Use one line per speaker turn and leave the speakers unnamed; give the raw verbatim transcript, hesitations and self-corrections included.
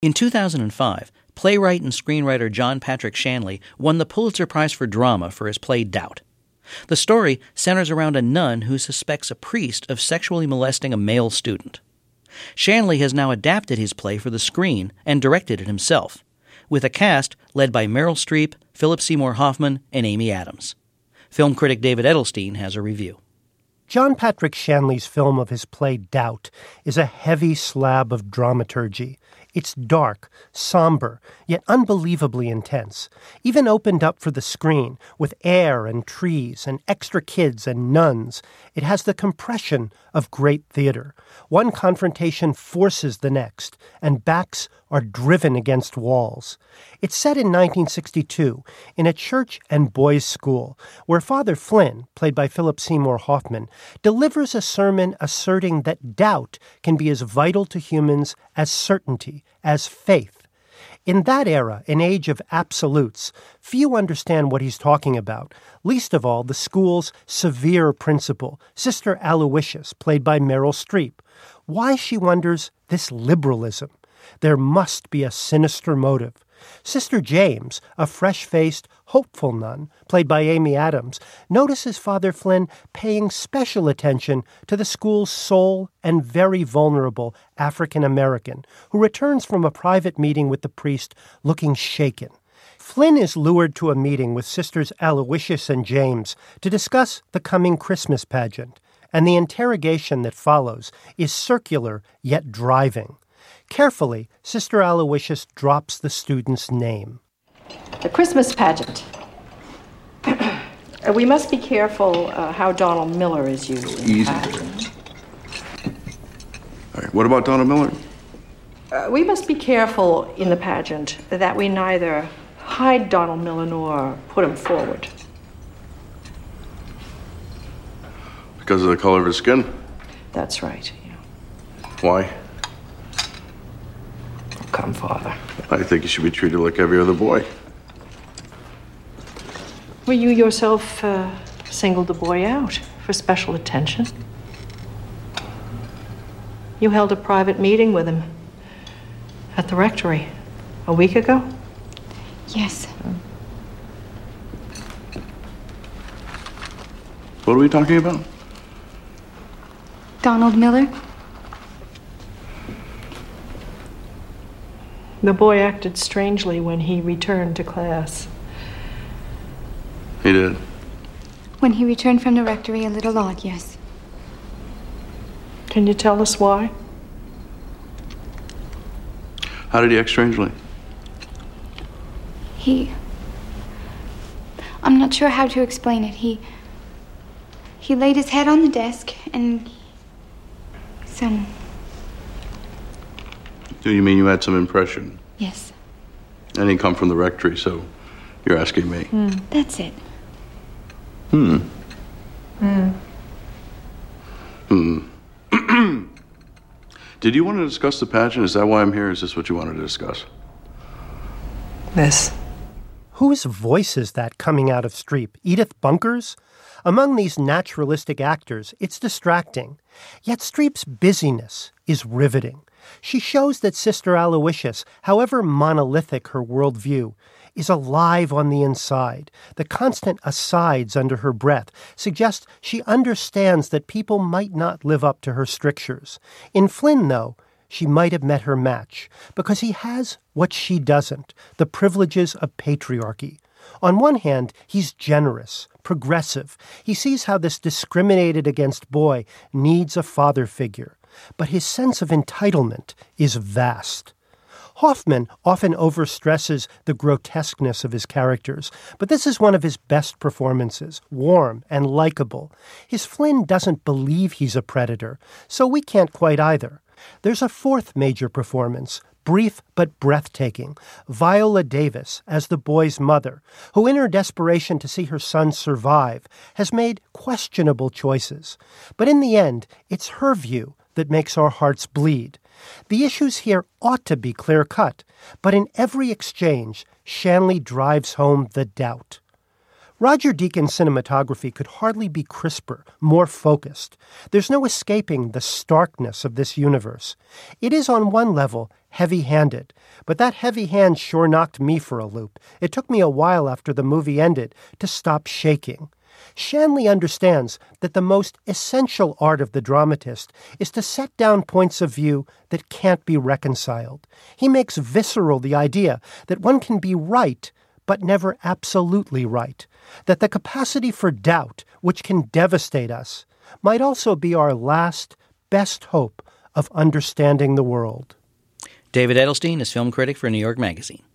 In two thousand five, playwright and screenwriter John Patrick Shanley won the Pulitzer Prize for Drama for his play Doubt. The story centers around a nun who suspects a priest of sexually molesting a male student. Shanley has now adapted his play for the screen and directed it himself, with a cast led by Meryl Streep, Philip Seymour Hoffman, and Amy Adams. Film critic David Edelstein has a review.
John Patrick Shanley's film of his play Doubt is a heavy slab of dramaturgy. It's dark, somber, yet unbelievably intense, even opened up for the screen with air and trees and extra kids and nuns. It has the compression of great theater. One confrontation forces the next, and backs are driven against walls. It's set in nineteen sixty-two in a church and boys' school where Father Flynn, played by Philip Seymour Hoffman, delivers a sermon asserting that doubt can be as vital to humans as certainty, as faith. In that era, an age of absolutes, few understand what he's talking about, least of all the school's severe principal, Sister Aloysius, played by Meryl Streep. Why, she wonders, this liberalism? There must be a sinister motive. Sister James, a fresh-faced, hopeful nun, played by Amy Adams, notices Father Flynn paying special attention to the school's sole and very vulnerable African-American, who returns from a private meeting with the priest looking shaken. Flynn is lured to a meeting with Sisters Aloysius and James to discuss the coming Christmas pageant, and the interrogation that follows is circular yet driving. Carefully, Sister Aloysius drops the student's name.
The Christmas pageant. We must be careful uh, how Donald Miller is used.
Easy. All right, what about Donald Miller?
Uh, we must be careful in the pageant that we neither hide Donald Miller nor put him forward.
Because of the color of his skin?
That's right. Yeah.
Why?
Come, Father.
I think he should be treated like every other boy.
Well, you yourself uh, singled the boy out for special attention. You held a private meeting with him at the rectory a week ago?
Yes.
What are we talking about?
Donald Miller?
The boy acted strangely when he returned to class.
He did?
When he returned from the rectory, a little odd, yes.
Can you tell us why?
How did he act strangely?
He... I'm not sure how to explain it. He... He laid his head on the desk and... Some...
Do you mean you had some impression?
Yes.
And he come from the rectory, so you're asking me.
Mm. That's it.
Hmm.
Hmm.
Hmm. Did you want to discuss the pageant? Is that why I'm here? Is this what you wanted to discuss?
This.
Whose voice is that coming out of Streep? Edith Bunker's? Among these naturalistic actors, it's distracting. Yet Streep's busyness is riveting. She shows that Sister Aloysius, however monolithic her worldview, is alive on the inside. The constant asides under her breath suggest she understands that people might not live up to her strictures. In Flynn, though, she might have met her match, because he has what she doesn't, the privileges of patriarchy. On one hand, he's generous, progressive. He sees how this discriminated against boy needs a father figure. But his sense of entitlement is vast. Hoffman often overstresses the grotesqueness of his characters, but this is one of his best performances, warm and likable. His Flynn doesn't believe he's a predator, so we can't quite either. There's a fourth major performance, brief but breathtaking, Viola Davis as the boy's mother, who in her desperation to see her son survive has made questionable choices. But in the end, it's her view that makes our hearts bleed. The issues here ought to be clear-cut, but in every exchange, Shanley drives home the doubt. Roger Deakins' cinematography could hardly be crisper, more focused. There's no escaping the starkness of this universe. It is, on one level, heavy-handed, but that heavy hand sure knocked me for a loop. It took me a while after the movie ended to stop shaking. Shanley understands that the most essential art of the dramatist is to set down points of view that can't be reconciled. He makes visceral the idea that one can be right, but never absolutely right, that the capacity for doubt, which can devastate us, might also be our last, best hope of understanding the world.
David Edelstein is film critic for New York Magazine.